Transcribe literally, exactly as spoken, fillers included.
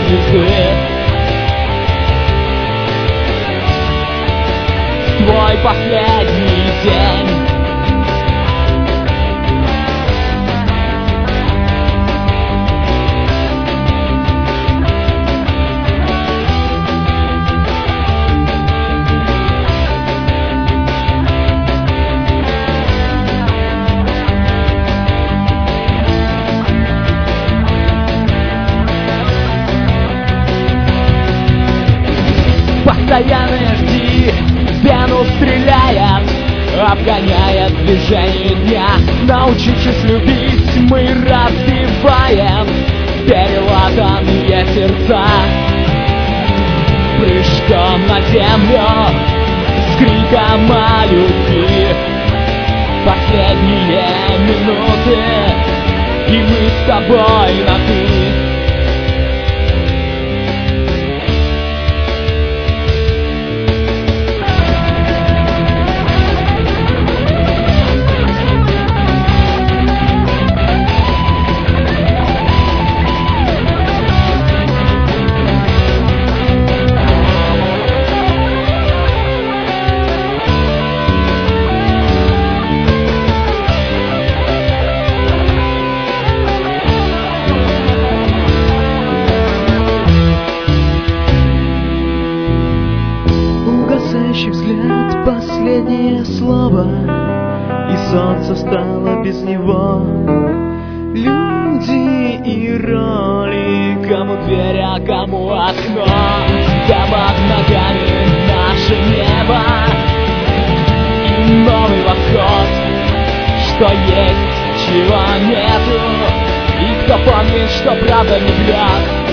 звезды. Твой последний день. Постоянно жди, вену стреляет, обгоняет движение дня. Научившись любить, мы разбиваем перелатанные сердца. Прыжком на землю, с криком о любви. Последние минуты, и мы с тобой на «ты». Угасающий взгляд, последнее слово, и солнце встало без него. Люди и роли, кому дверь, а кому окно. Там под ногами наше небо и новый восход. Что есть, чего нету, и кто помнит, что правда не врет.